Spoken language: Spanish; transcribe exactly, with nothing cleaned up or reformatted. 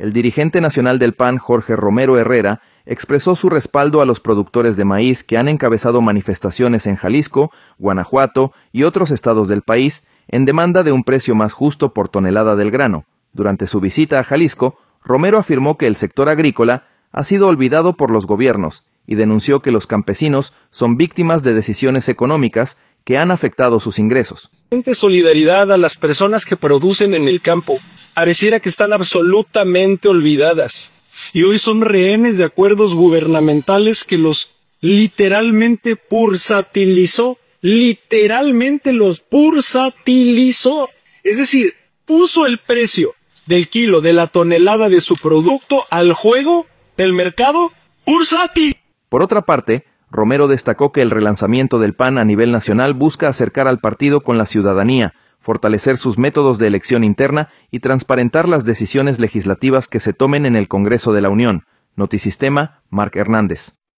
el dirigente nacional del P A N, Jorge Romero Herrera, expresó su respaldo a los productores de maíz que han encabezado manifestaciones en Jalisco, Guanajuato y otros estados del país en demanda de un precio más justo por tonelada del grano. Durante su visita a Jalisco, Romero afirmó que el sector agrícola ha sido olvidado por los gobiernos y denunció que los campesinos son víctimas de decisiones económicas que han afectado sus ingresos. Solidaridad a las personas que producen en el campo. Pareciera que están absolutamente olvidadas y hoy son rehenes de acuerdos gubernamentales que los literalmente bursatilizó, literalmente los bursatilizó, es decir, puso el precio del kilo de la tonelada de su producto al juego del mercado bursátil. Por otra parte, Romero destacó que el relanzamiento del P A N a nivel nacional busca acercar al partido con la ciudadanía, fortalecer sus métodos de elección interna y transparentar las decisiones legislativas que se tomen en el Congreso de la Unión. Notisistema, Marc Hernández.